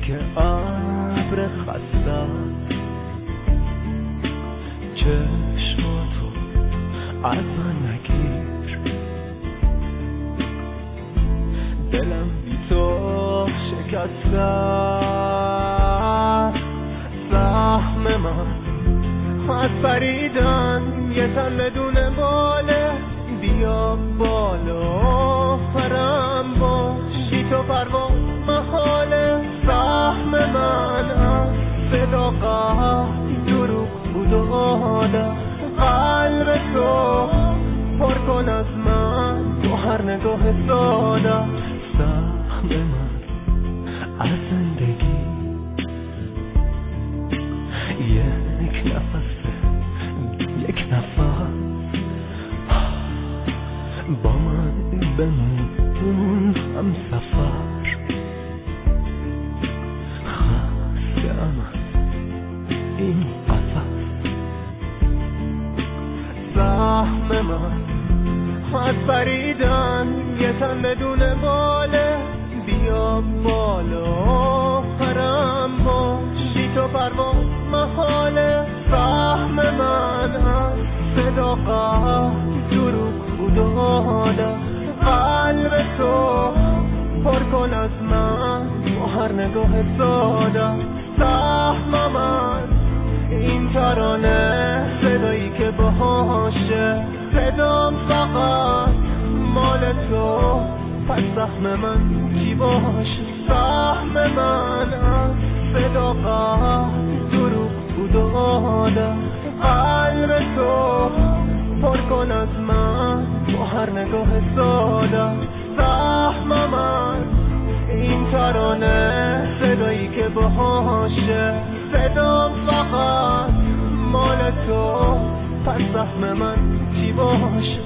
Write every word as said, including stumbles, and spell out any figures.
که ابر خسته چشماتو از من نگیر، دلم بی تو شکسته، سهم من از پریدن یه تن بدون باله، بیا بالا پرم باش بی تو پرواز محاله، سهم من از صداقت دروغ بود و حالا قلب تو پر کن از من تو هر نگاه ساده، سهم من از زندگی یک نفسه، یک نفس با من بمون هم سفر، خسته‌ام این قفس، سهم من از پریدن یه تن بدون باله، بیا بالا پرم باش بی تو پرواز محاله، سهم من از صداقت دروغ بود و حالا قلب تو پر کن از من تو هر نگاه ساده، سهم من این ترانه صدایی که باشه صدام فقط مال تو، پس سهم من چی باشه، سهم من از صداقت دروغ بود و حالا قلب تو پر کن از من تو هر نگاه ساده، سهم من این ترانه صدایی که باشه صدام فقط مال تو، پس سهم من چی باشه.